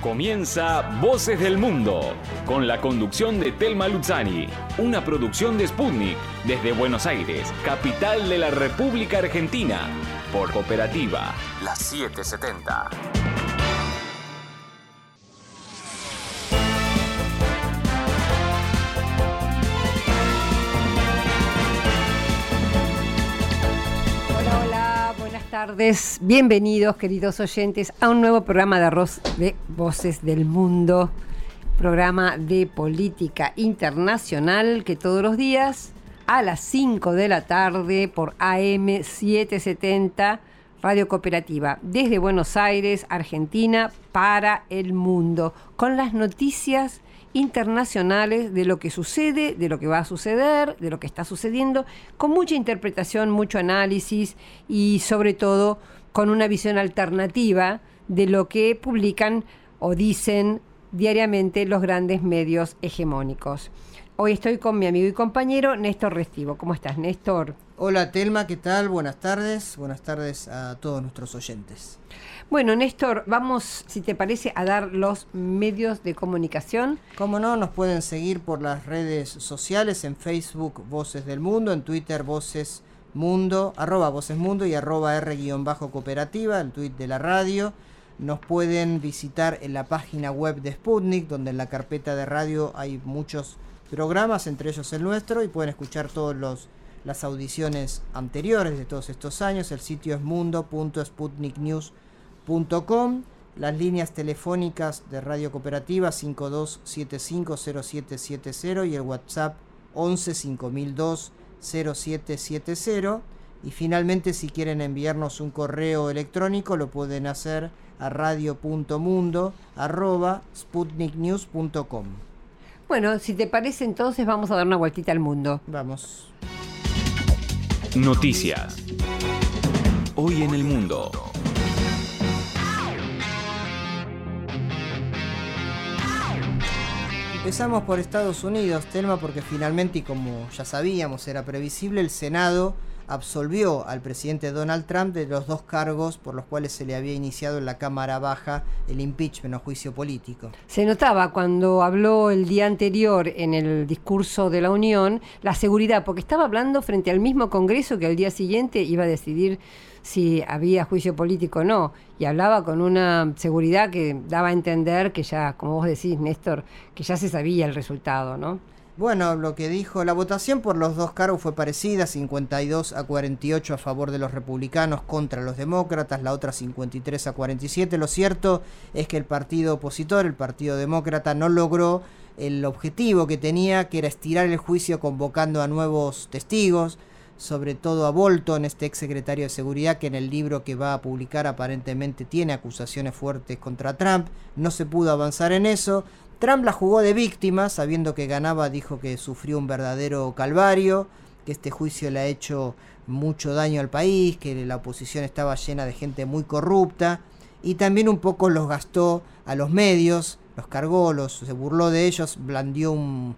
Comienza Voces del Mundo, con la conducción de Telma Luzzani, una producción de Sputnik, desde Buenos Aires, capital de la República Argentina, por Cooperativa, la 770. Buenas tardes, bienvenidos queridos oyentes a un nuevo programa de Voces del Mundo, programa de política internacional que todos los días a las 5 de la tarde por AM 770 Radio Cooperativa, desde Buenos Aires, Argentina, para el mundo, con las noticias internacionales de lo que sucede, de lo que va a suceder, de lo que está sucediendo, con mucha interpretación, mucho análisis y sobre todo con una visión alternativa de lo que publican o dicen diariamente los grandes medios hegemónicos. Hoy estoy con mi amigo y compañero Néstor Restivo. ¿Cómo estás, Néstor? Hola, Telma, ¿qué tal? Buenas tardes a todos nuestros oyentes. Bueno, Néstor, vamos, si te parece, a dar los medios de comunicación. Cómo no, nos pueden seguir por las redes sociales, en Facebook Voces del Mundo, en Twitter Voces Mundo, @Voces Mundo y @R_Cooperativa, el tuit de la radio. Nos pueden visitar en la página web de Sputnik, donde en la carpeta de radio hay muchos programas, entre ellos el nuestro, y pueden escuchar todas las audiciones anteriores de todos estos años. El sitio es mundo.sputniknews.com. Las líneas telefónicas de Radio Cooperativa 52750770 y el WhatsApp 1150020770. Y finalmente, si quieren enviarnos un correo electrónico, lo pueden hacer a radio.mundo@sputniknews.com. Bueno, si te parece, entonces vamos a dar una vueltita al mundo. Vamos. Noticias. Hoy en el mundo. Empezamos por Estados Unidos, Telma, porque finalmente, y como ya sabíamos, era previsible, el Senado absolvió al presidente Donald Trump de los 2 cargos por los cuales se le había iniciado en la Cámara Baja el impeachment o juicio político. Se notaba cuando habló el día anterior en el discurso de la Unión la seguridad, porque estaba hablando frente al mismo Congreso que al día siguiente iba a decidir si había juicio político o no, y hablaba con una seguridad que daba a entender que ya, como vos decís, Néstor, que ya se sabía el resultado, ¿no? Bueno, lo que dijo, la votación por los 2 cargos fue parecida, 52-48 a favor de los republicanos contra los demócratas, la otra 53-47. Lo cierto es que el partido opositor, el Partido Demócrata, no logró el objetivo que tenía, que era estirar el juicio convocando a nuevos testigos, sobre todo a Bolton, este ex secretario de Seguridad, que en el libro que va a publicar aparentemente tiene acusaciones fuertes contra Trump. No se pudo avanzar en eso. Trump la jugó de víctima, sabiendo que ganaba, dijo que sufrió un verdadero calvario, que este juicio le ha hecho mucho daño al país, que la oposición estaba llena de gente muy corrupta, y también un poco los gastó a los medios, los cargó, se burló de ellos, blandió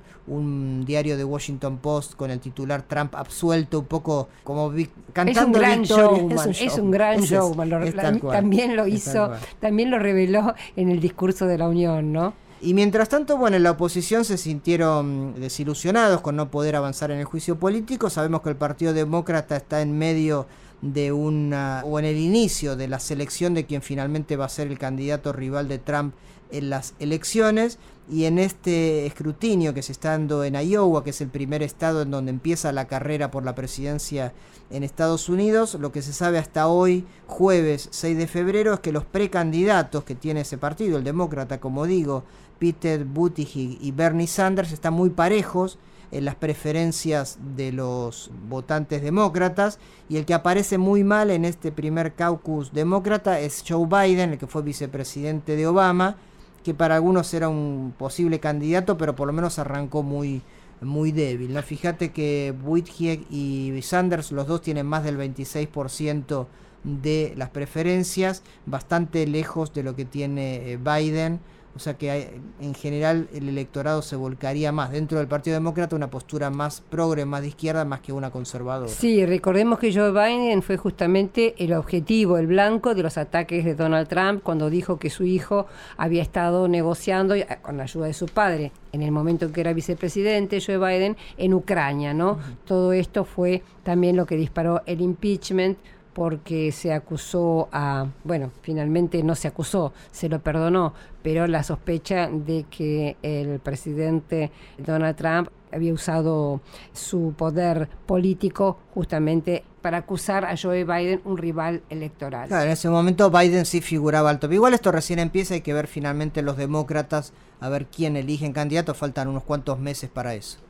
un diario de Washington Post con el titular Trump absuelto, un poco como cantando victoria. Es un gran show. También lo hizo, también lo reveló en el discurso de la Unión, ¿no? Y mientras tanto, bueno, en la oposición se sintieron desilusionados con no poder avanzar en el juicio político. Sabemos que el Partido Demócrata está en medio de en el inicio de la selección de quien finalmente va a ser el candidato rival de Trump en las elecciones, y en este escrutinio que se está dando en Iowa, que es el primer estado en donde empieza la carrera por la presidencia en Estados Unidos, lo que se sabe hasta hoy, jueves 6 de febrero, es que los precandidatos que tiene ese partido, el demócrata, como digo, Peter Buttigieg y Bernie Sanders, están muy parejos en las preferencias de los votantes demócratas, y el que aparece muy mal en este primer caucus demócrata es Joe Biden, el que fue vicepresidente de Obama, que para algunos era un posible candidato, pero por lo menos arrancó muy débil, ¿no? Fíjate que Buttigieg y Sanders, los dos tienen más del 26% de las preferencias, bastante lejos de lo que tiene Biden, O sea que en general el electorado se volcaría más dentro del Partido Demócrata, una postura más progre, más de izquierda, más que una conservadora. Sí, recordemos que Joe Biden fue justamente el objetivo, el blanco de los ataques de Donald Trump cuando dijo que su hijo había estado negociando con la ayuda de su padre, en el momento en que era vicepresidente Joe Biden, en Ucrania, ¿no? Uh-huh. Todo esto fue también lo que disparó el impeachment, porque se acusó finalmente no se acusó, se lo perdonó, pero la sospecha de que el presidente Donald Trump había usado su poder político justamente para acusar a Joe Biden, un rival electoral. Claro, en ese momento Biden sí figuraba alto. Igual esto recién empieza, hay que ver finalmente los demócratas, a ver quién eligen candidato, faltan unos cuantos meses para eso.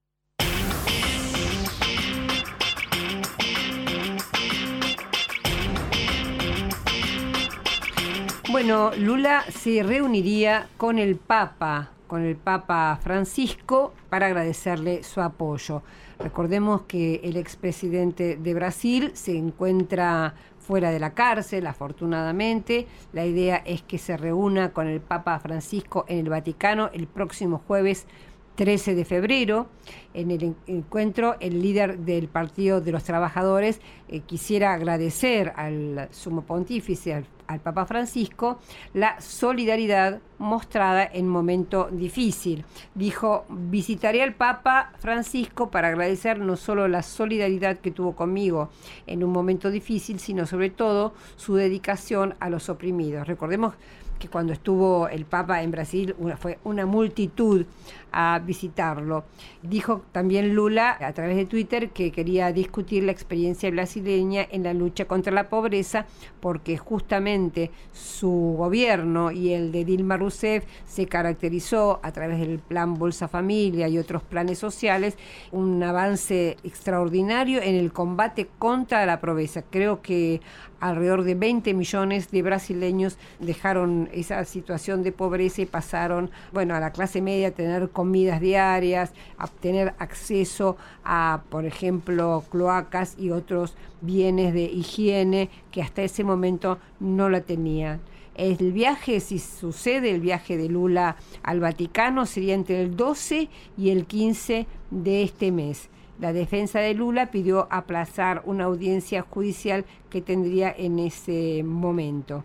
Bueno, Lula se reuniría con el Papa Francisco para agradecerle su apoyo. Recordemos que el expresidente de Brasil se encuentra fuera de la cárcel, afortunadamente. La idea es que se reúna con el Papa Francisco en el Vaticano el próximo jueves 13 de febrero. En el encuentro, el líder del Partido de los Trabajadores quisiera agradecer al sumo pontífice, al Papa Francisco, la solidaridad mostrada en momento difícil. Dijo: visitaré al Papa Francisco para agradecer no solo la solidaridad que tuvo conmigo en un momento difícil, sino sobre todo su dedicación a los oprimidos. Recordemos que cuando estuvo el Papa en Brasil fue una multitud a visitarlo. Dijo también Lula a través de Twitter que quería discutir la experiencia brasileña en la lucha contra la pobreza, porque justamente su gobierno y el de Dilma Rousseff se caracterizó a través del plan Bolsa Familia y otros planes sociales, un avance extraordinario en el combate contra la pobreza. Creo que alrededor de 20 millones de brasileños dejaron esa situación de pobreza y pasaron, a la clase media, a tener comidas diarias, a tener acceso a, por ejemplo, cloacas y otros bienes de higiene que hasta ese momento no la tenían. El viaje, si sucede, el viaje de Lula al Vaticano sería entre el 12 y el 15 de este mes. La defensa de Lula pidió aplazar una audiencia judicial que tendría en ese momento.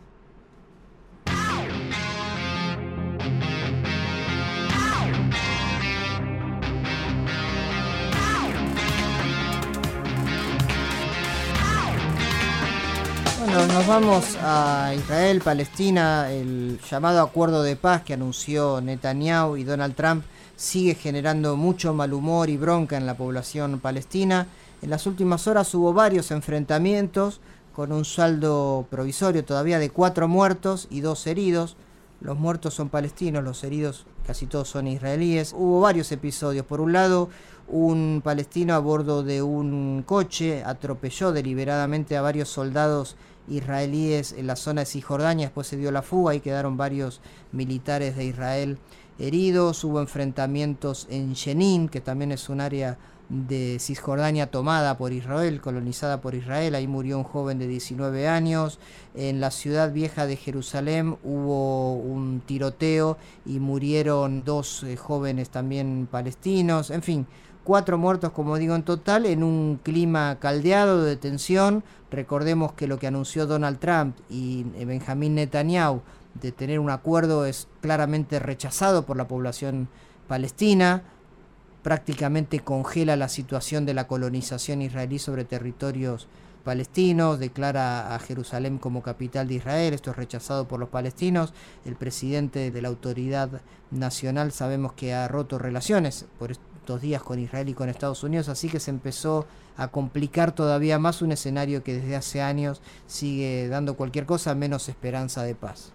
Bueno, nos vamos a Israel, Palestina. El llamado acuerdo de paz que anunció Netanyahu y Donald Trump sigue generando mucho mal humor y bronca en la población palestina. En las últimas horas hubo varios enfrentamientos con un saldo provisorio todavía de 4 muertos y 2 heridos. Los muertos son palestinos, los heridos casi todos son israelíes. Hubo varios episodios. Por un lado, un palestino a bordo de un coche atropelló deliberadamente a varios soldados israelíes en la zona de Cisjordania. Después se dio la fuga y quedaron varios militares de Israel heridos. Hubo enfrentamientos en Jenin, que también es un área de Cisjordania tomada por Israel, colonizada por Israel. Ahí murió un joven de 19 años. En la ciudad vieja de Jerusalén hubo un tiroteo y murieron 2 jóvenes también palestinos. En fin, 4 muertos, como digo, en total, en un clima caldeado de tensión. Recordemos que lo que anunció Donald Trump y Benjamín Netanyahu de tener un acuerdo es claramente rechazado por la población palestina. Prácticamente congela la situación de la colonización israelí sobre territorios palestinos, declara a Jerusalén como capital de Israel. Esto es rechazado por los palestinos. El presidente de la Autoridad Nacional sabemos que ha roto relaciones por estos días con Israel y con Estados Unidos, así que se empezó a complicar todavía más un escenario que desde hace años sigue dando cualquier cosa menos esperanza de paz.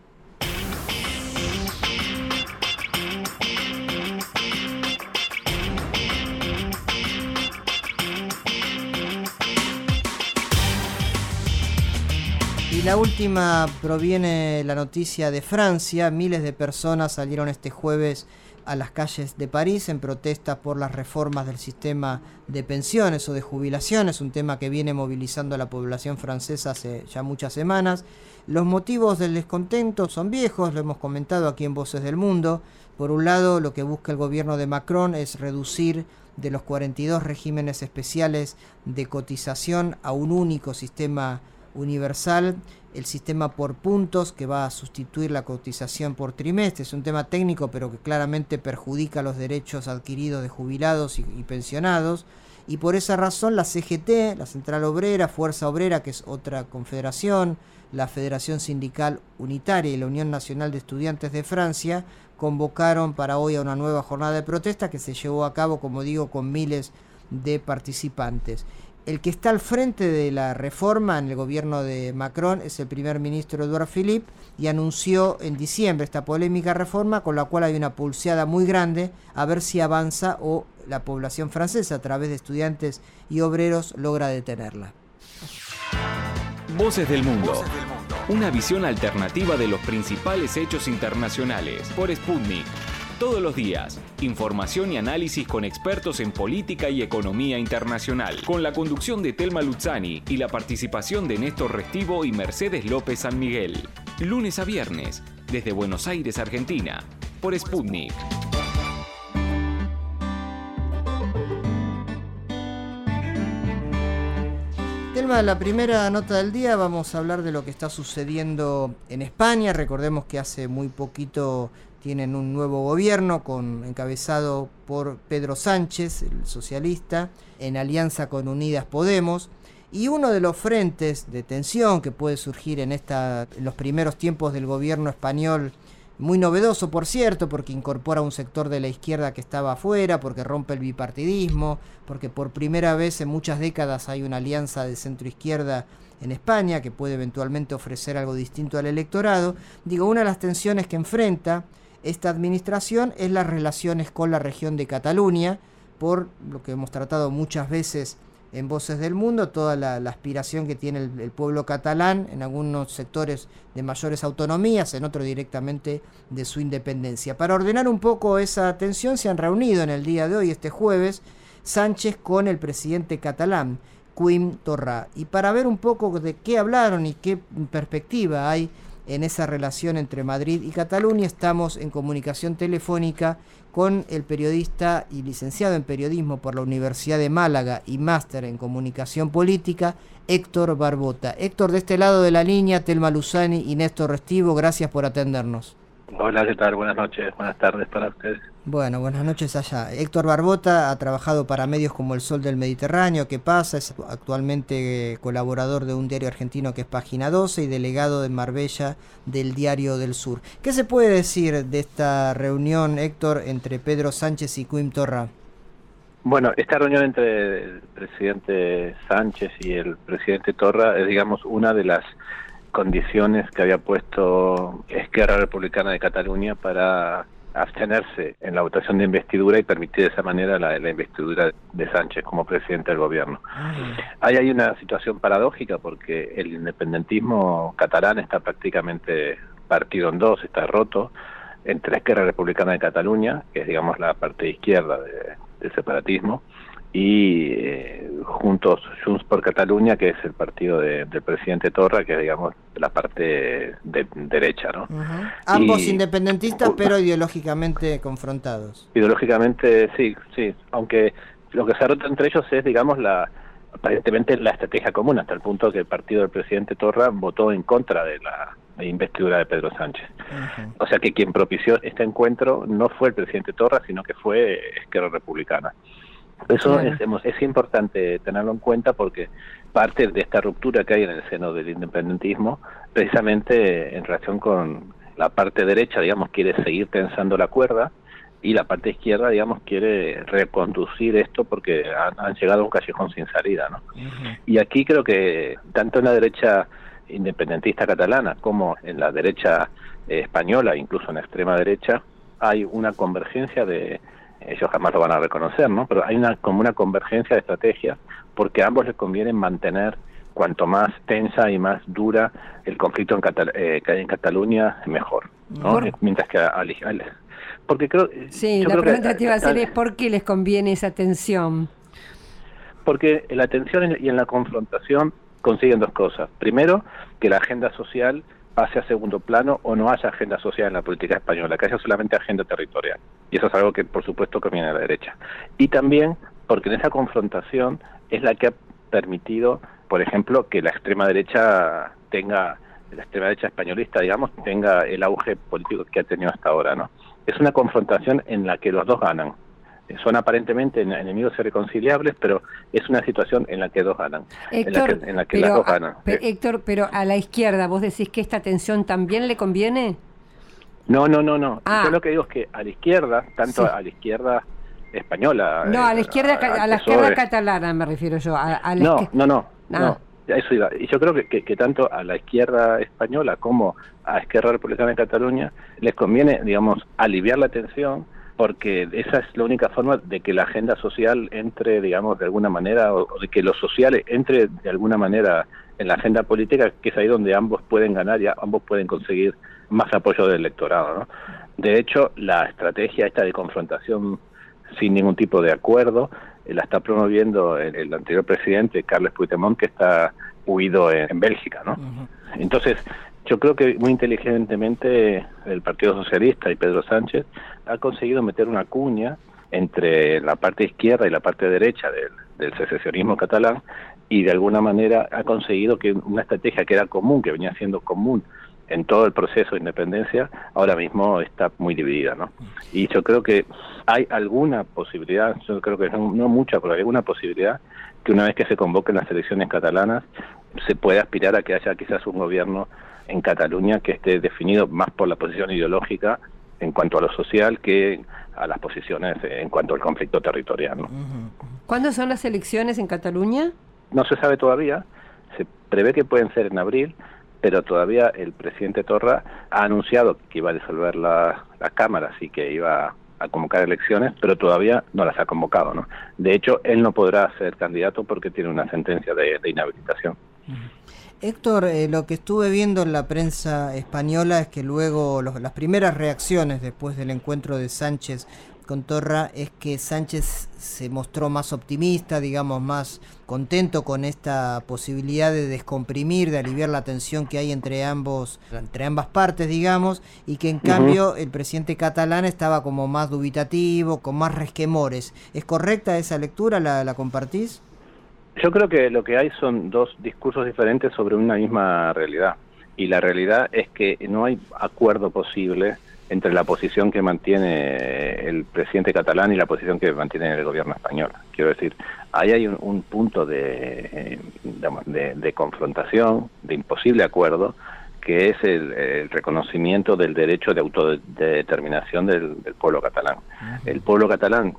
Y la última proviene la noticia de Francia. Miles de personas salieron este jueves a las calles de París en protesta por las reformas del sistema de pensiones o de jubilaciones, un tema que viene movilizando a la población francesa hace ya muchas semanas. Los motivos del descontento son viejos, lo hemos comentado aquí en Voces del Mundo. Por un lado, lo que busca el gobierno de Macron es reducir de los 42 regímenes especiales de cotización a un único sistema universal, el sistema por puntos que va a sustituir la cotización por trimestre. Es un tema técnico pero que claramente perjudica los derechos adquiridos de jubilados y pensionados, y por esa razón la CGT, la Central Obrera, Fuerza Obrera, que es otra confederación, la Federación Sindical Unitaria y la Unión Nacional de Estudiantes de Francia convocaron para hoy a una nueva jornada de protesta que se llevó a cabo, como digo, con miles de participantes. El que está al frente de la reforma en el gobierno de Macron es el primer ministro Édouard Philippe, y anunció en diciembre esta polémica reforma, con la cual hay una pulseada muy grande a ver si avanza o la población francesa, a través de estudiantes y obreros, logra detenerla. Voces del Mundo. Una visión alternativa de los principales hechos internacionales por Sputnik. Todos los días, información y análisis con expertos en política y economía internacional, con la conducción de Telma Luzzani y la participación de Néstor Restivo y Mercedes López San Miguel. Lunes a viernes, desde Buenos Aires, Argentina, por Sputnik. Telma, la primera nota del día vamos a hablar de lo que está sucediendo en España. Recordemos que hace muy poquito tienen un nuevo gobierno encabezado por Pedro Sánchez, el socialista, en alianza con Unidas Podemos. Y uno de los frentes de tensión que puede surgir en los primeros tiempos del gobierno español, muy novedoso por cierto, porque incorpora un sector de la izquierda que estaba afuera, porque rompe el bipartidismo, porque por primera vez en muchas décadas hay una alianza de centro-izquierda en España que puede eventualmente ofrecer algo distinto al electorado. Una de las tensiones que enfrenta esta administración es las relaciones con la región de Cataluña, por lo que hemos tratado muchas veces en Voces del Mundo, toda la aspiración que tiene el pueblo catalán en algunos sectores de mayores autonomías, en otros directamente de su independencia. Para ordenar un poco esa tensión se han reunido en el día de hoy, este jueves, Sánchez con el presidente catalán, Quim Torra, y para ver un poco de qué hablaron y qué perspectiva hay en esa relación entre Madrid y Cataluña, estamos en comunicación telefónica con el periodista y licenciado en periodismo por la Universidad de Málaga y máster en comunicación política, Héctor Barbota. Héctor, de este lado de la línea, Telma Luzzani y Néstor Restivo, gracias por atendernos. Hola, ¿qué tal? Buenas noches, buenas tardes para ustedes. Bueno, buenas noches allá. Héctor Barbota ha trabajado para medios como El Sol del Mediterráneo, ¿Qué pasa? Es actualmente colaborador de un diario argentino que es Página 12 y delegado de Marbella del Diario del Sur. ¿Qué se puede decir de esta reunión, Héctor, entre Pedro Sánchez y Quim Torra? Bueno, esta reunión entre el presidente Sánchez y el presidente Torra es, digamos, una de las condiciones que había puesto Esquerra Republicana de Cataluña para abstenerse en la votación de investidura y permitir de esa manera la investidura de Sánchez como presidente del gobierno. Hay una situación paradójica porque el independentismo catalán está prácticamente partido en dos, está roto entre Esquerra Republicana de Cataluña, que es, digamos, la parte izquierda del separatismo, y Juntos Junts per Catalunya, que es el partido del presidente Torra, que es, digamos, la parte de derecha, ¿no? Ambos independentistas, pero ideológicamente confrontados. Ideológicamente, sí, aunque lo que se ha roto entre ellos es, digamos, aparentemente la estrategia común, hasta el punto que el partido del presidente Torra votó en contra de la investidura de Pedro Sánchez. O sea que quien propició este encuentro no fue el presidente Torra, sino que fue Esquerra Republicana. Eso es importante tenerlo en cuenta porque parte de esta ruptura que hay en el seno del independentismo, precisamente en relación con la parte derecha, digamos, quiere seguir tensando la cuerda, y la parte izquierda, digamos, quiere reconducir esto porque han llegado a un callejón sin salida, ¿no? Y aquí creo que tanto en la derecha independentista catalana como en la derecha española, incluso en la extrema derecha, hay una convergencia ellos jamás lo van a reconocer, ¿no? Pero hay como una convergencia de estrategias, porque a ambos les conviene mantener cuanto más tensa y más dura el conflicto en Cataluña, mejor, ¿no? Mientras que porque creo... Sí, la pregunta que te iba a hacer es ¿por qué les conviene esa tensión? Porque en la tensión y en la confrontación consiguen dos cosas. Primero, que la agenda social pase a segundo plano o no haya agenda social en la política española, que haya solamente agenda territorial. Y eso es algo que, por supuesto, conviene a la derecha. Y también porque en esa confrontación es la que ha permitido, por ejemplo, que la extrema derecha españolista, digamos, tenga el auge político que ha tenido hasta ahora, ¿no? Es una confrontación en la que los dos ganan. Son aparentemente enemigos irreconciliables, pero es una situación en la que dos ganan. Héctor, en la que las dos ganan. Héctor, pero a la izquierda, ¿vos decís que esta tensión también le conviene? No. Yo lo que digo es que a la izquierda, tanto a la izquierda española... No, a la izquierda catalana me refiero yo. No. Eso iba. Y yo creo que tanto a la izquierda española como a Esquerra Republicana de Cataluña les conviene, digamos, aliviar la tensión, porque esa es la única forma de que la agenda social entre, digamos, de alguna manera, o de que lo social entre de alguna manera en la agenda política, que es ahí donde ambos pueden ganar y ambos pueden conseguir más apoyo del electorado, ¿no? De hecho, la estrategia esta de confrontación sin ningún tipo de acuerdo la está promoviendo el anterior presidente, Carles Puigdemont, que está huido en Bélgica, ¿no? Entonces, yo creo que muy inteligentemente el Partido Socialista y Pedro Sánchez ha conseguido meter una cuña entre la parte izquierda y la parte derecha del secesionismo catalán, y de alguna manera ha conseguido que una estrategia que era común, que venía siendo común en todo el proceso de independencia, ahora mismo está muy dividida, ¿no? Y yo creo que hay alguna posibilidad, yo creo que no mucha, pero hay alguna posibilidad que una vez que se convoquen las elecciones catalanas se pueda aspirar a que haya quizás un gobierno en Cataluña que esté definido más por la posición ideológica en cuanto a lo social que a las posiciones en cuanto al conflicto territorial, ¿no? ¿Cuándo son las elecciones en Cataluña? No se sabe todavía, se prevé que pueden ser en abril, pero todavía el presidente Torra ha anunciado que iba a disolver la Cámara, así que iba a convocar elecciones, pero todavía no las ha convocado, ¿no? De hecho, él no podrá ser candidato porque tiene una sentencia de inhabilitación. Héctor, lo que estuve viendo en la prensa española es que luego las primeras reacciones después del encuentro de Sánchez con Torra es que Sánchez se mostró más optimista, digamos, más contento con esta posibilidad de descomprimir, de aliviar la tensión que hay entre ambas partes, digamos, y que en cambio el presidente catalán estaba como más dubitativo, con más resquemores. ¿Es correcta esa lectura? ¿La compartís? Yo creo que lo que hay son dos discursos diferentes sobre una misma realidad, y la realidad es que no hay acuerdo posible entre la posición que mantiene el presidente catalán y la posición que mantiene el gobierno español. Quiero decir, ahí hay un punto de confrontación, de imposible acuerdo, que es el reconocimiento del derecho de autodeterminación del pueblo catalán. El pueblo catalán,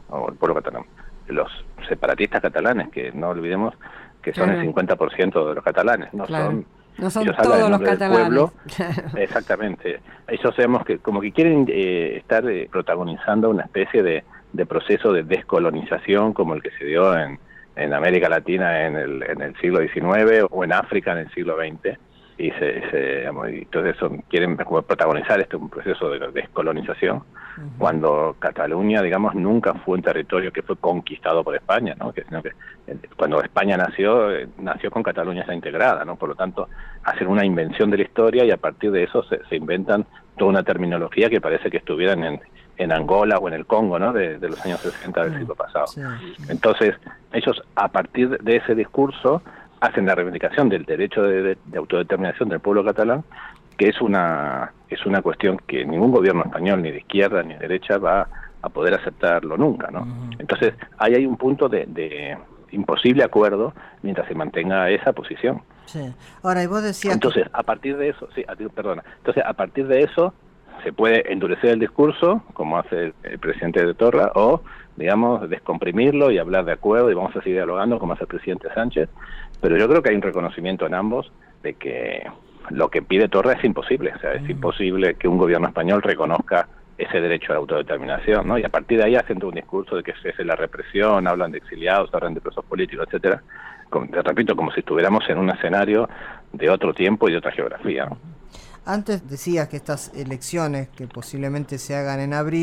los separatistas catalanes, que no olvidemos que son el 50% de los catalanes, no son todos los catalanes. Pueblo, exactamente. Ellos sabemos que como que quieren estar protagonizando una especie de proceso de descolonización como el que se dio en América Latina en el siglo XIX o en África en el siglo XX. Y entonces quieren como protagonizar un proceso de descolonización, cuando Cataluña, digamos, nunca fue un territorio que fue conquistado por España, ¿no? Sino que cuando España nació con Cataluña ya integrada, ¿no? Por lo tanto, hacen una invención de la historia y a partir de eso se inventan toda una terminología que parece que estuvieran en Angola o en el Congo, ¿no? De los años 60 del siglo pasado. Sí. Entonces, ellos a partir de ese discurso hacen la reivindicación del derecho de autodeterminación del pueblo catalán, que es una cuestión que ningún gobierno español, ni de izquierda ni de derecha, va a poder aceptarlo nunca, ¿no? Entonces, ahí hay un punto de imposible acuerdo mientras se mantenga esa posición. Sí. Ahora, y vos decías... Entonces, a partir de eso, Entonces, a partir de eso, se puede endurecer el discurso, como hace el presidente de Torra, o, digamos, descomprimirlo y hablar de acuerdo, y vamos a seguir dialogando, como hace el presidente Sánchez. Pero yo creo que hay un reconocimiento en ambos de que lo que pide Torra es imposible. O sea, es imposible que un gobierno español reconozca ese derecho a la autodeterminación, ¿no? Y a partir de ahí hacen un discurso de que cese la represión, hablan de exiliados, hablan de presos políticos, etcétera. Te repito, como si estuviéramos en un escenario de otro tiempo y de otra geografía, ¿no? Antes decías que estas elecciones, que posiblemente se hagan en abril,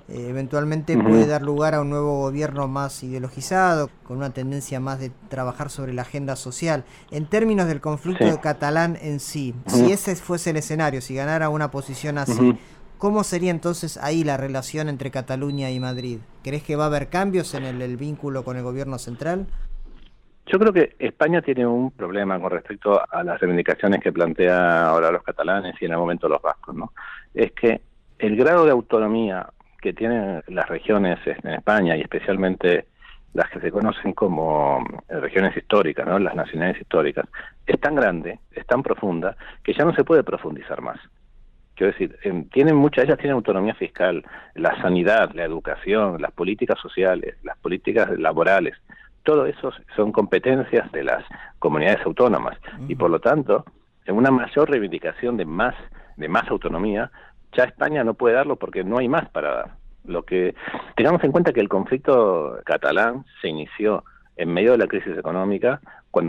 eventualmente puede dar lugar a un nuevo gobierno más ideologizado, con una tendencia más de trabajar sobre la agenda social. En términos del conflicto catalán en sí, si ese fuese el escenario, si ganara una posición así, ¿cómo sería entonces ahí la relación entre Cataluña y Madrid? ¿Crees que va a haber cambios en el vínculo con el gobierno central? Yo creo que España tiene un problema con respecto a las reivindicaciones que plantea ahora los catalanes y en el momento los vascos, ¿no? Es que el grado de autonomía que tienen las regiones en España, y especialmente las que se conocen como regiones históricas, ¿no? Las nacionalidades históricas, es tan grande, es tan profunda, que ya no se puede profundizar más. Quiero decir, muchas de ellas tienen autonomía fiscal, la sanidad, la educación, las políticas sociales, las políticas laborales, todo eso son competencias de las comunidades autónomas, y por lo tanto, en una mayor reivindicación de más autonomía, ya España no puede darlo porque no hay más para dar. Tengamos en cuenta que el conflicto catalán se inició en medio de la crisis económica, cuando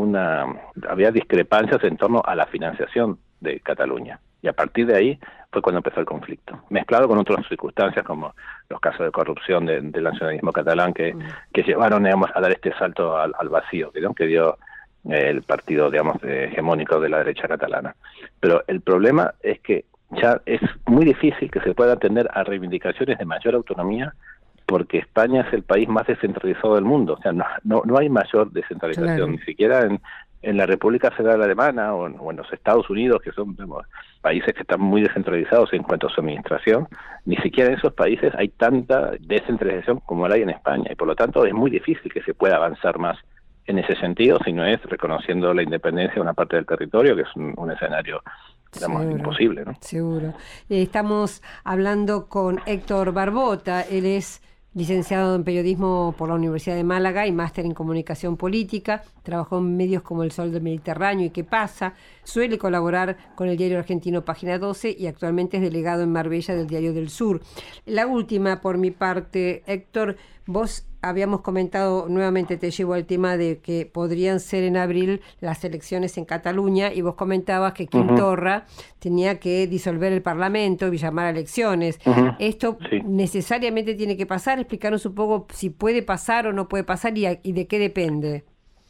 había discrepancias en torno a la financiación de Cataluña. Y a partir de ahí fue cuando empezó el conflicto, mezclado con otras circunstancias como los casos de corrupción del nacionalismo catalán que llevaron, digamos, a dar este salto al vacío, ¿no? Que dio el partido, digamos, hegemónico de la derecha catalana. Pero el problema es que ya es muy difícil que se pueda atender a reivindicaciones de mayor autonomía, porque España es el país más descentralizado del mundo. O sea, no hay mayor descentralización, claro, ni siquiera en la República Federal Alemana o en los Estados Unidos, que son, digamos, países que están muy descentralizados en cuanto a su administración. Ni siquiera en esos países hay tanta descentralización como la hay en España, y por lo tanto es muy difícil que se pueda avanzar más en ese sentido, si no es reconociendo la independencia de una parte del territorio, que es un escenario, digamos, imposible, ¿no? Seguro. Estamos hablando con Héctor Barbota. Él es licenciado en periodismo por la Universidad de Málaga y máster en comunicación política. Trabajó en medios como El Sol del Mediterráneo y ¿Qué pasa? Suele colaborar con el diario argentino Página 12 y actualmente es delegado en Marbella del Diario del Sur. La última por mi parte, Héctor, vos habíamos comentado, nuevamente te llevo al tema de que podrían ser en abril las elecciones en Cataluña, y vos comentabas que Quim Torra tenía que disolver el Parlamento y llamar a elecciones. ¿Esto necesariamente tiene que pasar? Explicarnos un poco si puede pasar o no puede pasar y de qué depende.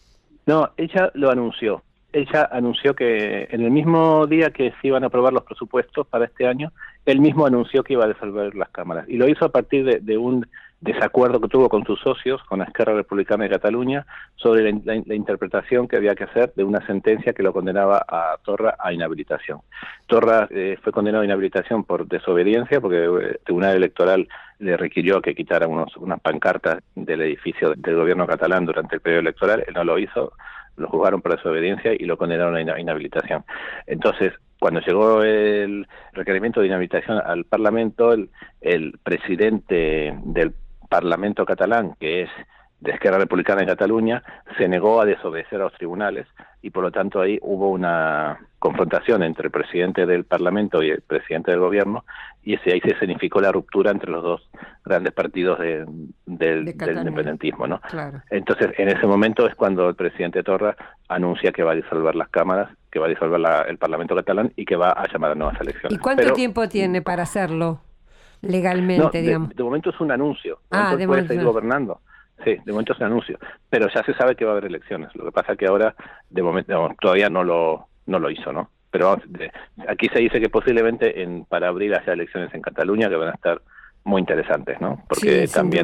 No, ella lo anunció. Ella anunció que en el mismo día que se iban a aprobar los presupuestos para este año, él mismo anunció que iba a disolver las cámaras. Y lo hizo a partir de un desacuerdo que tuvo con sus socios, con la Esquerra Republicana de Cataluña, sobre la interpretación que había que hacer de una sentencia que lo condenaba a Torra a inhabilitación. Torra fue condenado a inhabilitación por desobediencia, porque el Tribunal Electoral le requirió que quitara unas pancartas del edificio del gobierno catalán durante el periodo electoral. Él no lo hizo, lo juzgaron por desobediencia y lo condenaron a inhabilitación. Entonces, cuando llegó el requerimiento de inhabilitación al Parlamento, el presidente del Parlamento catalán, que es de Esquerra Republicana de Cataluña, se negó a desobedecer a los tribunales, y por lo tanto ahí hubo una confrontación entre el presidente del Parlamento y el presidente del gobierno, y ahí se significó la ruptura entre los dos grandes partidos del independentismo, ¿no? Claro. Entonces, en ese momento es cuando el presidente Torra anuncia que va a disolver las cámaras, que va a disolver el Parlamento catalán y que va a llamar a nuevas elecciones. ¿Y cuánto tiempo tiene para hacerlo legalmente, digamos? De momento es un anuncio. De momento puede seguir gobernando. Sí, de momento es un anuncio, pero ya se sabe que va a haber elecciones. Lo que pasa es que ahora, de momento, todavía no lo hizo, ¿no? Pero aquí se dice que posiblemente para abril haya elecciones en Cataluña que van a estar muy interesantes, ¿no? Porque también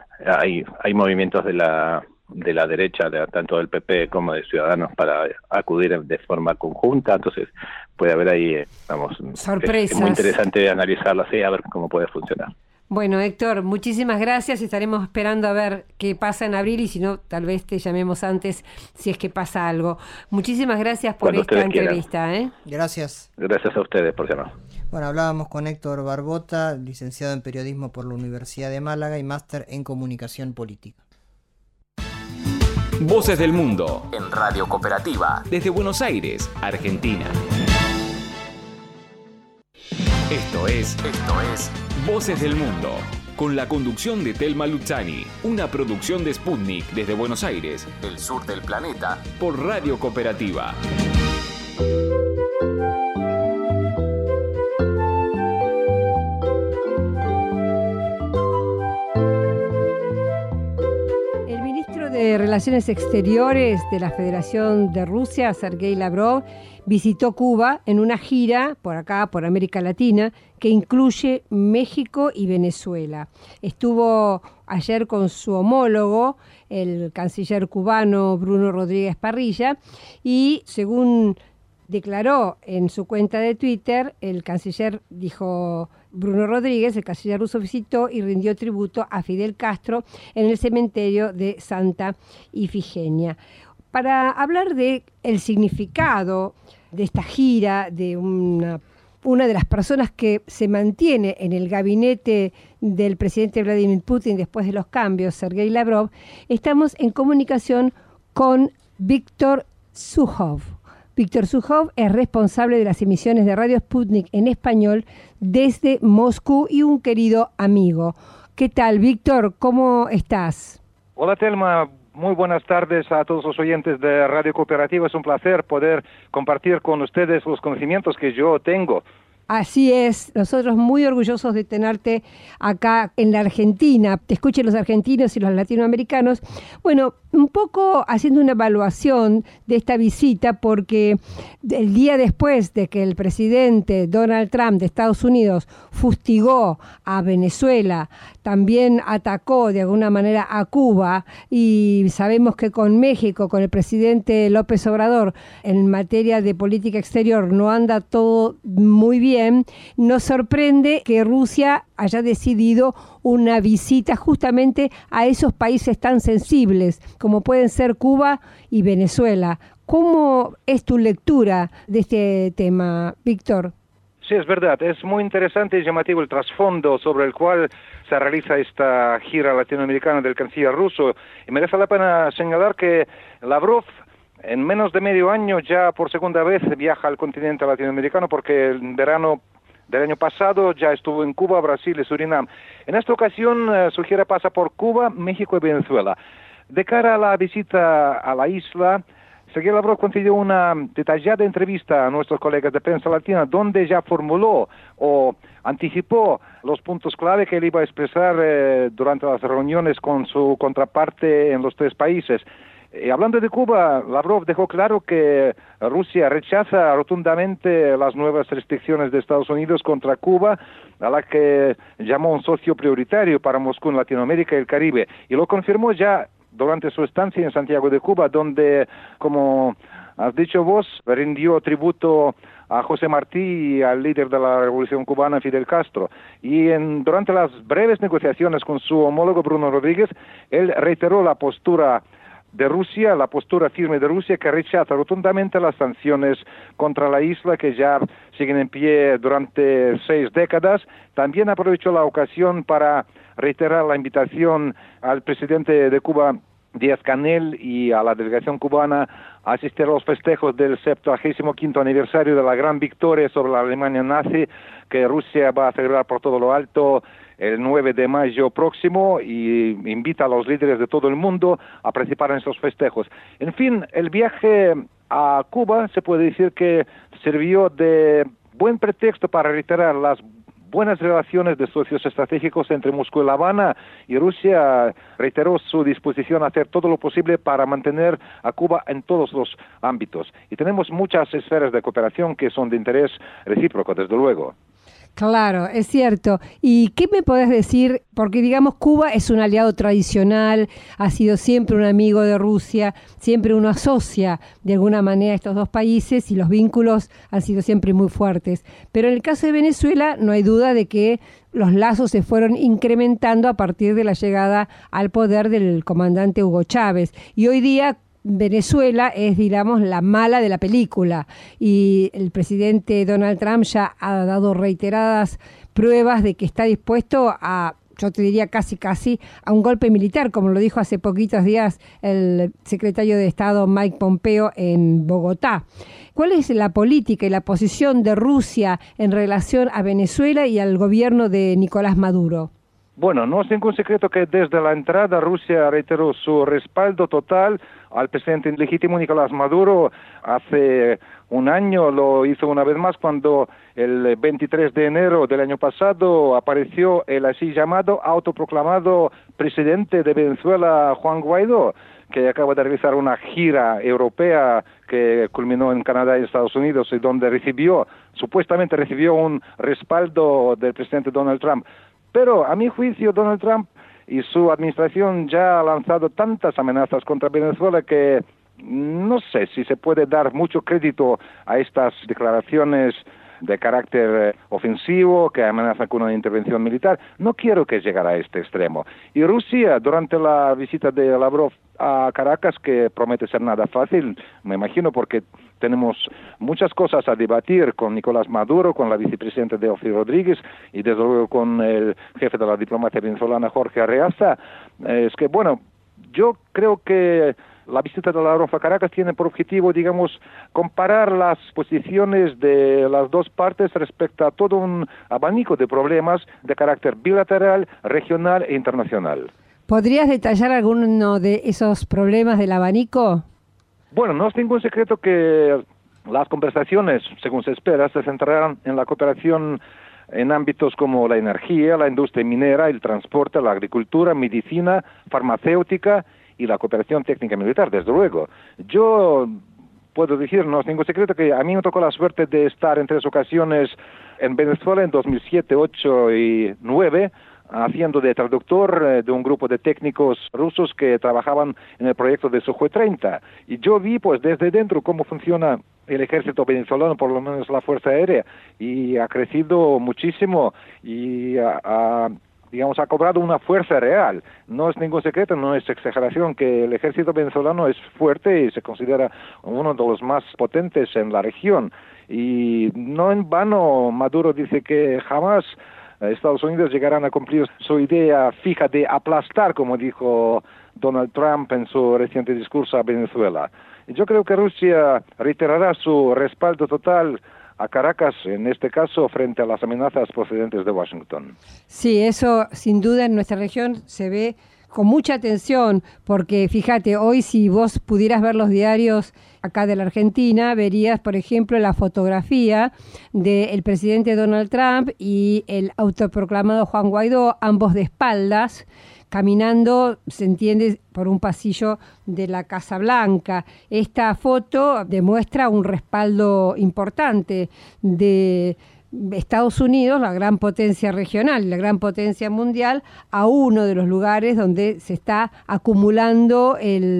hay movimientos de la derecha, tanto del PP como de Ciudadanos, para acudir de forma conjunta. Entonces puede haber ahí, sorpresas. Es muy interesante analizarlo así, a ver cómo puede funcionar. Bueno, Héctor, muchísimas gracias. Estaremos esperando a ver qué pasa en abril, y si no, tal vez te llamemos antes si es que pasa algo. Muchísimas gracias por esta entrevista. Gracias. Gracias a ustedes por llamar. Bueno, hablábamos con Héctor Barbota, licenciado en periodismo por la Universidad de Málaga y máster en comunicación política. Voces del Mundo, en Radio Cooperativa, desde Buenos Aires, Argentina. Esto es Voces del Mundo, con la conducción de Telma Luzzani, una producción de Sputnik desde Buenos Aires, el sur del planeta, por Radio Cooperativa. Relaciones Exteriores de la Federación de Rusia, Sergei Lavrov, visitó Cuba en una gira por acá, por América Latina, que incluye México y Venezuela. Estuvo ayer con su homólogo, el canciller cubano Bruno Rodríguez Parrilla, y según declaró en su cuenta de Twitter, el canciller dijo, Bruno Rodríguez, el canciller ruso, visitó y rindió tributo a Fidel Castro en el cementerio de Santa Ifigenia. Para hablar de el significado de esta gira, de una de las personas que se mantiene en el gabinete del presidente Vladimir Putin después de los cambios, Sergei Lavrov, estamos en comunicación con Víctor Sukhov. Víctor Sukhov es responsable de las emisiones de Radio Sputnik en español desde Moscú y un querido amigo. ¿Qué tal, Víctor? ¿Cómo estás? Hola, Telma. Muy buenas tardes a todos los oyentes de Radio Cooperativa. Es un placer poder compartir con ustedes los conocimientos que yo tengo. Así es, nosotros muy orgullosos de tenerte acá en la Argentina. Te escuchen los argentinos y los latinoamericanos. Bueno, un poco haciendo una evaluación de esta visita, porque el día después de que el presidente Donald Trump de Estados Unidos fustigó a Venezuela, también atacó de alguna manera a Cuba, y sabemos que con México, con el presidente López Obrador, en materia de política exterior no anda todo muy bien, nos sorprende que Rusia haya decidido una visita justamente a esos países tan sensibles como pueden ser Cuba y Venezuela. ¿Cómo es tu lectura de este tema, Víctor? Sí, es verdad. Es muy interesante y llamativo el trasfondo sobre el cual se realiza esta gira latinoamericana del canciller ruso. Y merece la pena señalar que Lavrov en menos de medio año ya por segunda vez viaja al continente latinoamericano, porque el verano del año pasado ya estuvo en Cuba, Brasil y Surinam. En esta ocasión su gira pasa por Cuba, México y Venezuela. De cara a la visita a la isla, Sergei Lavrov concedió una detallada entrevista a nuestros colegas de prensa latina, donde ya formuló o anticipó los puntos clave que él iba a expresar durante las reuniones con su contraparte en los tres países. Hablando de Cuba, Lavrov dejó claro que Rusia rechaza rotundamente las nuevas restricciones de Estados Unidos contra Cuba, a la que llamó un socio prioritario para Moscú en Latinoamérica y el Caribe, y lo confirmó ya durante su estancia en Santiago de Cuba, donde, como has dicho vos, rindió tributo a José Martí y al líder de la Revolución Cubana, Fidel Castro. Y durante las breves negociaciones con su homólogo Bruno Rodríguez, él reiteró la postura de Rusia, la postura firme de Rusia, que rechaza rotundamente las sanciones contra la isla que ya siguen en pie durante 6 décadas. También aprovechó la ocasión para reiterar la invitación al presidente de Cuba, Díaz-Canel, y a la delegación cubana a asistir a los festejos del 75º aniversario de la gran victoria sobre la Alemania nazi, que Rusia va a celebrar por todo lo alto el 9 de mayo próximo, y invita a los líderes de todo el mundo a participar en esos festejos. En fin, el viaje a Cuba se puede decir que sirvió de buen pretexto para reiterar las buenas relaciones de socios estratégicos entre Moscú y La Habana, y Rusia reiteró su disposición a hacer todo lo posible para mantener a Cuba en todos los ámbitos. Y tenemos muchas esferas de cooperación que son de interés recíproco, desde luego. Claro, es cierto. ¿Y qué me podés decir? Porque, digamos, Cuba es un aliado tradicional, ha sido siempre un amigo de Rusia, siempre uno asocia de alguna manera a estos dos países y los vínculos han sido siempre muy fuertes. Pero en el caso de Venezuela no hay duda de que los lazos se fueron incrementando a partir de la llegada al poder del comandante Hugo Chávez. Y hoy día Venezuela es, digamos, la mala de la película, y el presidente Donald Trump ya ha dado reiteradas pruebas de que está dispuesto a, yo te diría casi a un golpe militar, como lo dijo hace poquitos días el secretario de Estado Mike Pompeo en Bogotá. ¿Cuál es la política y la posición de Rusia en relación a Venezuela y al gobierno de Nicolás Maduro? Bueno, no es ningún secreto que desde la entrada Rusia reiteró su respaldo total al presidente legítimo Nicolás Maduro. Hace un año lo hizo una vez más cuando el 23 de enero del año pasado apareció el así llamado autoproclamado presidente de Venezuela, Juan Guaidó, que acaba de realizar una gira europea que culminó en Canadá y Estados Unidos, y donde supuestamente recibió un respaldo del presidente Donald Trump. Pero a mi juicio, Donald Trump y su administración ya ha lanzado tantas amenazas contra Venezuela que no sé si se puede dar mucho crédito a estas declaraciones de carácter ofensivo que amenazan con una intervención militar. No quiero que llegara a este extremo. Y Rusia, durante la visita de Lavrov a Caracas, que promete ser nada fácil, me imagino, porque tenemos muchas cosas a debatir con Nicolás Maduro, con la vicepresidenta Delcy Rodríguez y desde luego con el jefe de la diplomacia venezolana, Jorge Arreaza. Es que, bueno, yo creo que la visita de Lavrov a Caracas tiene por objetivo, digamos, comparar las posiciones de las dos partes respecto a todo un abanico de problemas de carácter bilateral, regional e internacional. ¿Podrías detallar alguno de esos problemas del abanico? Bueno, no es ningún secreto que las conversaciones, según se espera, se centrarán en la cooperación en ámbitos como la energía, la industria minera, el transporte, la agricultura, medicina, farmacéutica y la cooperación técnica militar, desde luego. Yo puedo decir, no es ningún secreto, que a mí me tocó la suerte de estar en 3 ocasiones en Venezuela, en 2007, 2008 y 2009, haciendo de traductor de un grupo de técnicos rusos que trabajaban en el proyecto de Sukhoi 30. Y yo vi, pues, desde dentro cómo funciona el ejército venezolano, por lo menos la Fuerza Aérea, y ha crecido muchísimo y ha cobrado una fuerza real. No es ningún secreto, no es exageración, que el ejército venezolano es fuerte y se considera uno de los más potentes en la región. Y no en vano Maduro dice que jamás Estados Unidos llegarán a cumplir su idea fija de aplastar, como dijo Donald Trump en su reciente discurso a Venezuela. Y yo creo que Rusia reiterará su respaldo total a Caracas, en este caso, frente a las amenazas procedentes de Washington. Sí, eso sin duda en nuestra región se ve con mucha atención, porque fíjate, hoy si vos pudieras ver los diarios acá de la Argentina, verías, por ejemplo, la fotografía del presidente Donald Trump y el autoproclamado Juan Guaidó, ambos de espaldas, caminando, se entiende, por un pasillo de la Casa Blanca. Esta foto demuestra un respaldo importante de Estados Unidos, la gran potencia regional, la gran potencia mundial, a uno de los lugares donde se está acumulando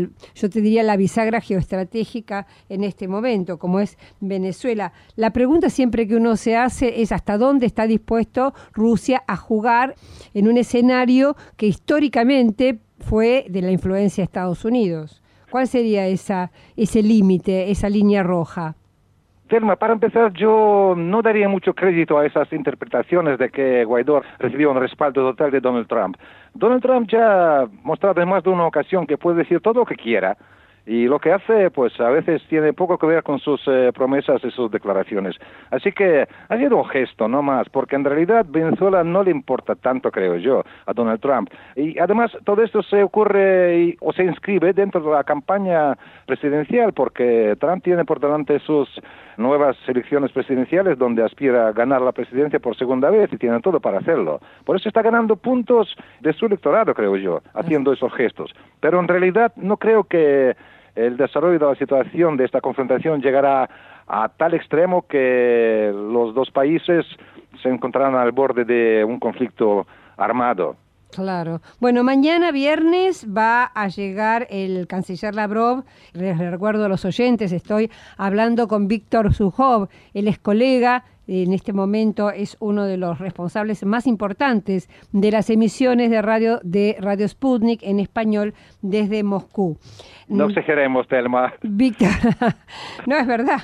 yo te diría, la bisagra geoestratégica en este momento, como es Venezuela. La pregunta siempre que uno se hace es hasta dónde está dispuesto Rusia a jugar en un escenario que históricamente fue de la influencia de Estados Unidos. ¿Cuál sería ese límite, esa línea roja? Telma, para empezar, yo no daría mucho crédito a esas interpretaciones de que Guaidó recibió un respaldo total de Donald Trump. Donald Trump ya ha mostrado en más de una ocasión que puede decir todo lo que quiera, y lo que hace, pues a veces tiene poco que ver con sus promesas y sus declaraciones. Así que ha sido un gesto, no más, porque en realidad Venezuela no le importa tanto, creo yo, a Donald Trump. Y además todo esto se ocurre o se inscribe dentro de la campaña presidencial, porque Trump tiene por delante sus nuevas elecciones presidenciales donde aspira a ganar la presidencia por segunda vez y tiene todo para hacerlo. Por eso está ganando puntos de su electorado, creo yo, haciendo esos gestos. Pero en realidad no creo que el desarrollo de la situación de esta confrontación llegará a tal extremo que los dos países se encontrarán al borde de un conflicto armado. Claro. Bueno, mañana viernes va a llegar el canciller Lavrov. Les recuerdo a los oyentes, estoy hablando con Víctor Zhukov, él es colega, en este momento es uno de los responsables más importantes de las emisiones de Radio Sputnik en español desde Moscú. No exageremos, Telma. Víctor, no, es verdad.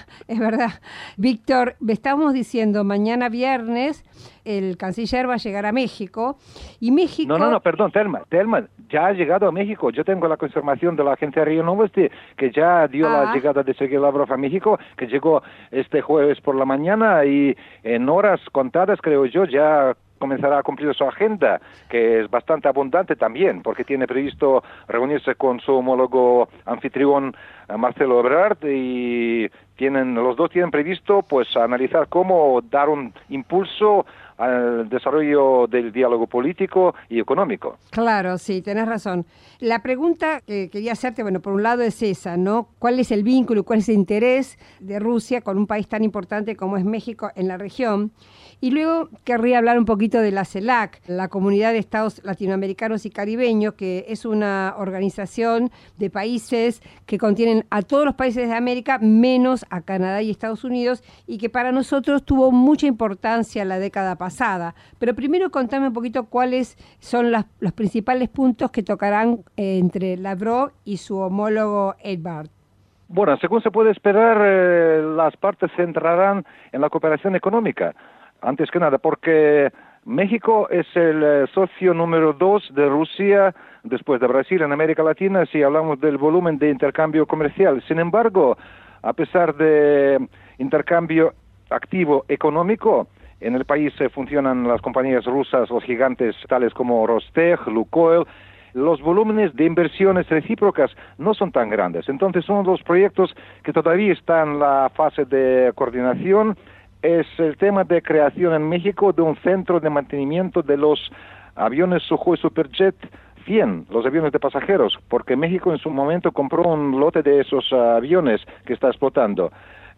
Víctor, estamos diciendo, mañana viernes el canciller va a llegar a México y México... No, perdón, Telma, ya ha llegado a México. Yo tengo la confirmación de la agencia RIA Novosti que ya dio la llegada de Sergei Lavrov a México, que llegó este jueves por la mañana y en horas contadas, creo yo, ya comenzará a cumplir su agenda, que es bastante abundante también, porque tiene previsto reunirse con su homólogo anfitrión Marcelo Ebrard y los dos tienen previsto pues analizar cómo dar un impulso al desarrollo del diálogo político y económico. Claro, sí, tenés razón. La pregunta que quería hacerte, bueno, por un lado es esa, ¿no? ¿Cuál es el vínculo y cuál es el interés de Rusia con un país tan importante como es México en la región? Y luego querría hablar un poquito de la CELAC, la Comunidad de Estados Latinoamericanos y Caribeños, que es una organización de países que contienen a todos los países de América, menos a Canadá y Estados Unidos, y que para nosotros tuvo mucha importancia la década pasada. Pero primero contame un poquito cuáles son los principales puntos que tocarán entre Lavrov y su homólogo Ebrard. Bueno, según se puede esperar, las partes se centrarán en la cooperación económica. Antes que nada, porque México es el socio número 2 de Rusia, después de Brasil, en América Latina, si hablamos del volumen de intercambio comercial. Sin embargo, a pesar de intercambio activo económico, en el país funcionan las compañías rusas, los gigantes tales como Rostec, Lukoil. Los volúmenes de inversiones recíprocas no son tan grandes. Entonces, uno de los proyectos que todavía está en la fase de coordinación es el tema de creación en México de un centro de mantenimiento de los aviones Sukhoi Superjet 100, los aviones de pasajeros, porque México en su momento compró un lote de esos aviones que está explotando.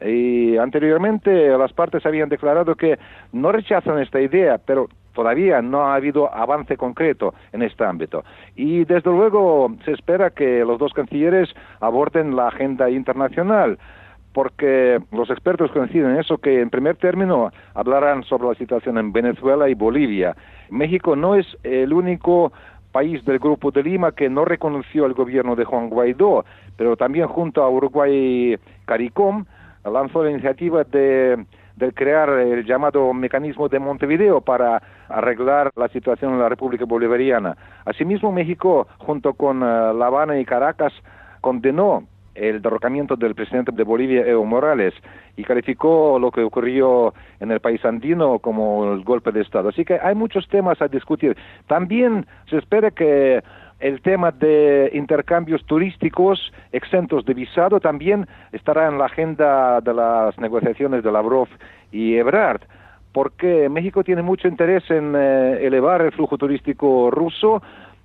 Y anteriormente las partes habían declarado que no rechazan esta idea, pero todavía no ha habido avance concreto en este ámbito. Y desde luego se espera que los dos cancilleres aborden la agenda internacional, porque los expertos coinciden en eso, que en primer término hablarán sobre la situación en Venezuela y Bolivia. México no es el único país del Grupo de Lima que no reconoció el gobierno de Juan Guaidó, pero también junto a Uruguay CARICOM lanzó la iniciativa de crear el llamado mecanismo de Montevideo para arreglar la situación en la República Bolivariana. Asimismo, México, junto con La Habana y Caracas, condenó el derrocamiento del presidente de Bolivia, Evo Morales, y calificó lo que ocurrió en el país andino como el golpe de Estado. Así que hay muchos temas a discutir. También se espera que el tema de intercambios turísticos exentos de visado también estará en la agenda de las negociaciones de Lavrov y Ebrard, porque México tiene mucho interés en elevar el flujo turístico ruso,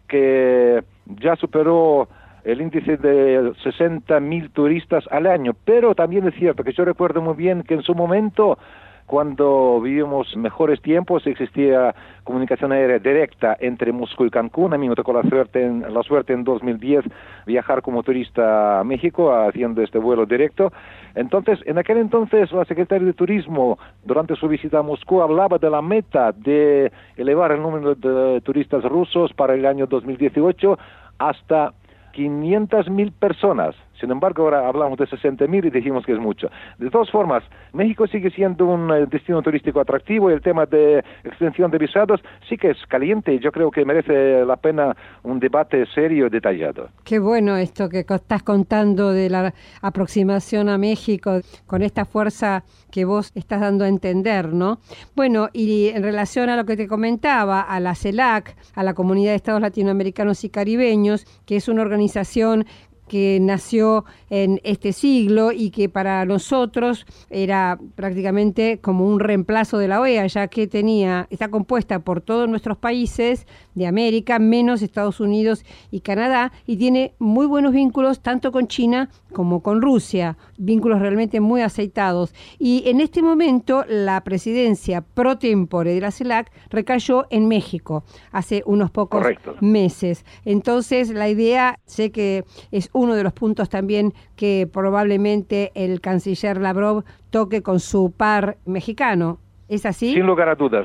que ya superó el índice de 60.000 turistas al año. Pero también es cierto que yo recuerdo muy bien que en su momento, cuando vivimos mejores tiempos, existía comunicación aérea directa entre Moscú y Cancún. A mí me tocó la suerte en 2010 viajar como turista a México haciendo este vuelo directo. Entonces, en aquel entonces, la secretaria de Turismo, durante su visita a Moscú, hablaba de la meta de elevar el número de turistas rusos para el año 2018 hasta 500.000 personas. Sin embargo, ahora hablamos de 60.000 y dijimos que es mucho. De todas formas, México sigue siendo un destino turístico atractivo y el tema de extensión de visados sí que es caliente y yo creo que merece la pena un debate serio y detallado. Qué bueno esto que estás contando de la aproximación a México con esta fuerza que vos estás dando a entender, ¿no? Bueno, y en relación a lo que te comentaba, a la CELAC, a la Comunidad de Estados Latinoamericanos y Caribeños, que es una organización que nació en este siglo y que para nosotros era prácticamente como un reemplazo de la OEA, ya que está compuesta por todos nuestros países de América, menos Estados Unidos y Canadá, y tiene muy buenos vínculos tanto con China como con Rusia, vínculos realmente muy aceitados. Y en este momento la presidencia pro tempore de la CELAC recayó en México hace unos pocos meses. Entonces la idea, sé que es uno de los puntos también que probablemente el canciller Lavrov toque con su par mexicano. ¿Es así? Sin lugar a dudas,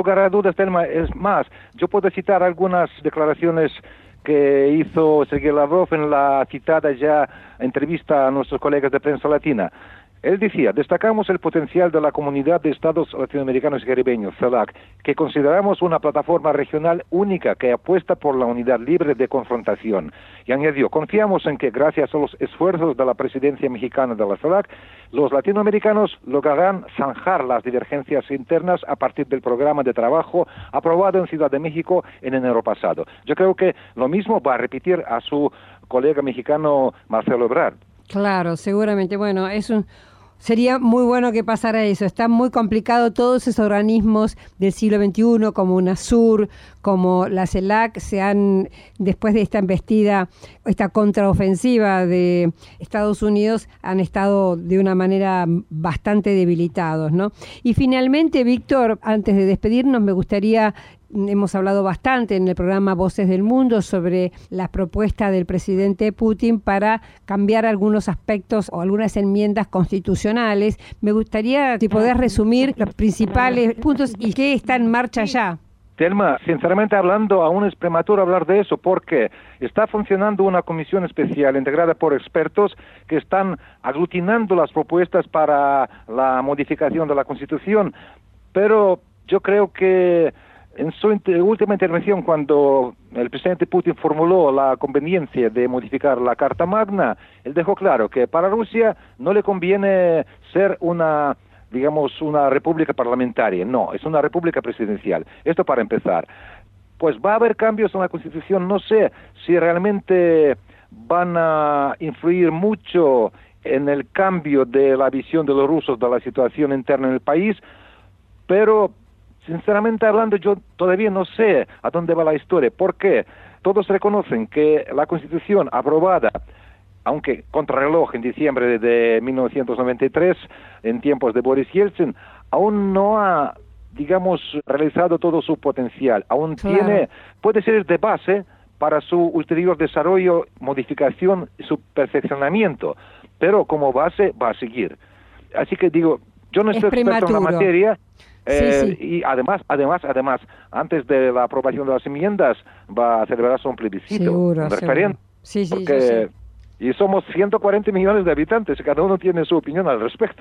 Telma. Es más, yo puedo citar algunas declaraciones que hizo Sergei Lavrov en la citada ya entrevista a nuestros colegas de Prensa Latina. Él decía: destacamos el potencial de la Comunidad de Estados Latinoamericanos y Caribeños, CELAC, que consideramos una plataforma regional única que apuesta por la unidad libre de confrontación. Y añadió: confiamos en que, gracias a los esfuerzos de la presidencia mexicana de la CELAC, los latinoamericanos lograrán zanjar las divergencias internas a partir del programa de trabajo aprobado en Ciudad de México en enero pasado. Yo creo que lo mismo va a repetir a su colega mexicano Marcelo Ebrard. Claro, seguramente. Bueno, es Sería muy bueno que pasara eso. Está muy complicado. Todos esos organismos del siglo XXI, como UNASUR, como la CELAC, después de esta embestida, esta contraofensiva de Estados Unidos, han estado de una manera bastante debilitados, ¿no? Y finalmente, Víctor, antes de despedirnos, me gustaría... Hemos hablado bastante en el programa Voces del Mundo sobre la propuesta del presidente Putin para cambiar algunos aspectos o algunas enmiendas constitucionales. Me gustaría, si podés resumir los principales puntos y qué está en marcha ya. Telma, sinceramente hablando, aún es prematuro hablar de eso porque está funcionando una comisión especial integrada por expertos que están aglutinando las propuestas para la modificación de la Constitución, pero yo creo que en su última intervención, cuando el presidente Putin formuló la conveniencia de modificar la Carta Magna, él dejó claro que para Rusia no le conviene ser una república parlamentaria. No, es una república presidencial. Esto para empezar. Pues va a haber cambios en la Constitución. No sé si realmente van a influir mucho en el cambio de la visión de los rusos de la situación interna en el país, pero... Sinceramente hablando, yo todavía no sé a dónde va la historia, porque todos reconocen que la Constitución aprobada, aunque contrarreloj en diciembre de 1993, en tiempos de Boris Yeltsin, aún no ha, realizado todo su potencial. Aún puede ser de base para su ulterior desarrollo, modificación y su perfeccionamiento, pero como base va a seguir. Así que digo, yo no estoy experto en la materia. Sí. Y además, antes de la aprobación de las enmiendas, va a celebrarse un plebiscito, un referéndum. Sí, porque y somos 140 millones de habitantes, cada uno tiene su opinión al respecto.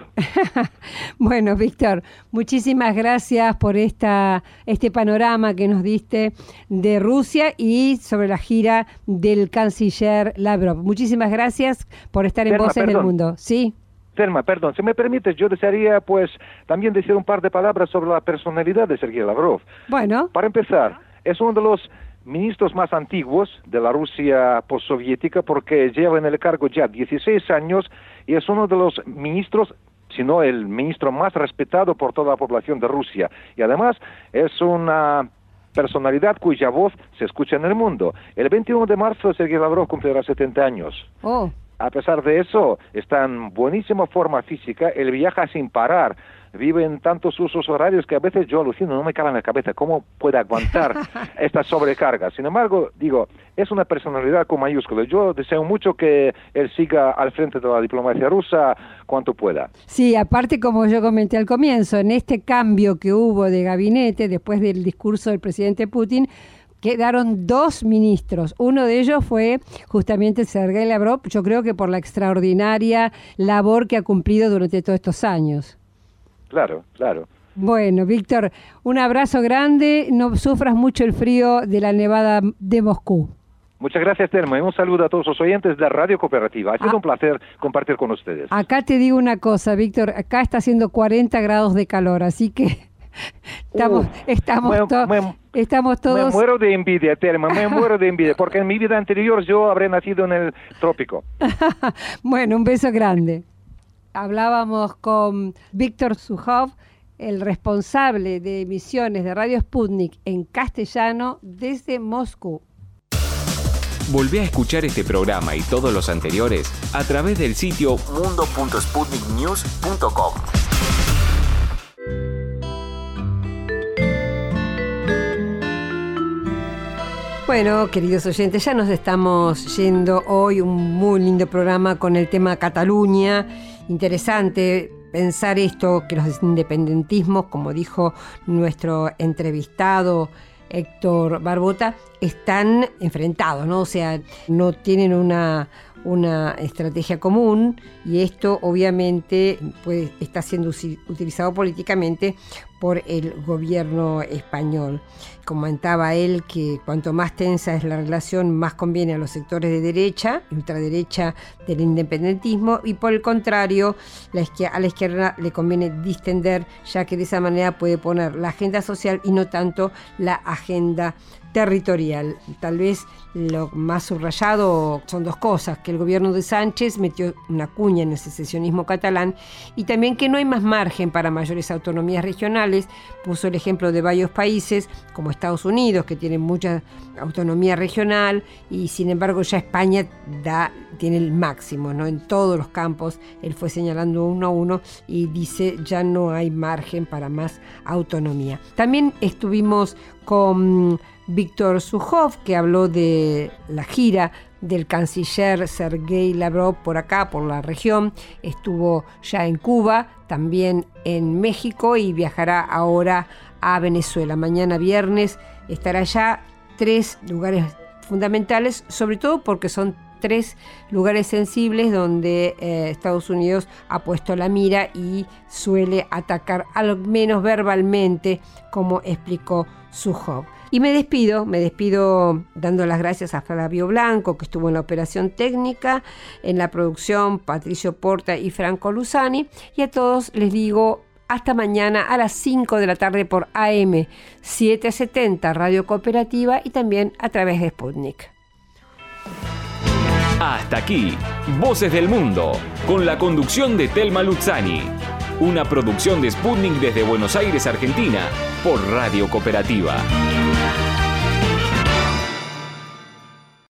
Bueno, Víctor, muchísimas gracias por este panorama que nos diste de Rusia y sobre la gira del canciller Lavrov. Muchísimas gracias por estar en Voces del Mundo. Sí. Telma, perdón, si me permites, yo desearía también decir un par de palabras sobre la personalidad de Sergei Lavrov. Bueno. Para empezar, es uno de los ministros más antiguos de la Rusia postsoviética porque lleva en el cargo ya 16 años y es uno de los ministros, si no el ministro más respetado por toda la población de Rusia. Y además es una personalidad cuya voz se escucha en el mundo. El 21 de marzo Sergei Lavrov cumplirá 70 años. Oh. A pesar de eso, está en buenísima forma física, él viaja sin parar, vive en tantos usos horarios que a veces yo alucino, no me cabe en la cabeza cómo puede aguantar esta sobrecarga. Sin embargo, es una personalidad con mayúsculas. Yo deseo mucho que él siga al frente de la diplomacia rusa cuanto pueda. Sí, aparte, como yo comenté al comienzo, en este cambio que hubo de gabinete después del discurso del presidente Putin, quedaron 2 ministros. Uno de ellos fue justamente Sergei Lavrov, yo creo que por la extraordinaria labor que ha cumplido durante todos estos años. Claro. Bueno, Víctor, un abrazo grande, no sufras mucho el frío de la nevada de Moscú. Muchas gracias, Telma, y un saludo a todos los oyentes de Radio Cooperativa. Ha sido un placer compartir con ustedes. Acá te digo una cosa, Víctor, acá está haciendo 40 grados de calor, así que... Estamos todos... Me muero de envidia, Telma, porque en mi vida anterior yo habré nacido en el trópico. Bueno, un beso grande. Hablábamos con Víctor Sukhov, el responsable de emisiones de Radio Sputnik en castellano desde Moscú. Volvé a escuchar este programa y todos los anteriores a través del sitio mundo.sputniknews.com. Bueno, queridos oyentes, ya nos estamos yendo hoy, un muy lindo programa con el tema Cataluña. Interesante pensar esto, que los independentismos, como dijo nuestro entrevistado Héctor Barbota, están enfrentados, ¿no? O sea, no tienen una estrategia común y esto obviamente está siendo utilizado políticamente por el gobierno español. Comentaba él que cuanto más tensa es la relación, más conviene a los sectores de derecha, ultraderecha del independentismo, y por el contrario, a la izquierda le conviene distender, ya que de esa manera puede poner la agenda social y no tanto la agenda territorial. Tal vez lo más subrayado son dos cosas: que el gobierno de Sánchez metió una cuña en el secesionismo catalán y también que no hay más margen para mayores autonomías regionales. Puso el ejemplo de varios países como Estados Unidos, que tienen mucha autonomía regional, y sin embargo ya España tiene el máximo, ¿no? En todos los campos. Él fue señalando uno a uno y dice ya no hay margen para más autonomía. También estuvimos con Víctor Zujov, que habló de la gira del canciller Sergei Lavrov por acá, por la región. Estuvo ya en Cuba, también en México, y viajará ahora a Venezuela. Mañana viernes estará allá. 3 lugares fundamentales, sobre todo porque son 3 lugares sensibles donde Estados Unidos ha puesto la mira y suele atacar, al menos verbalmente, como explicó Zujov. Y me despido dando las gracias a Flavio Blanco, que estuvo en la operación técnica, en la producción Patricio Porta y Franco Luzani, y a todos les digo hasta mañana a las 5 de la tarde por AM 770 Radio Cooperativa y también a través de Sputnik. Hasta aquí, Voces del Mundo, con la conducción de Telma Luzzani. Una producción de Sputnik desde Buenos Aires, Argentina, por Radio Cooperativa.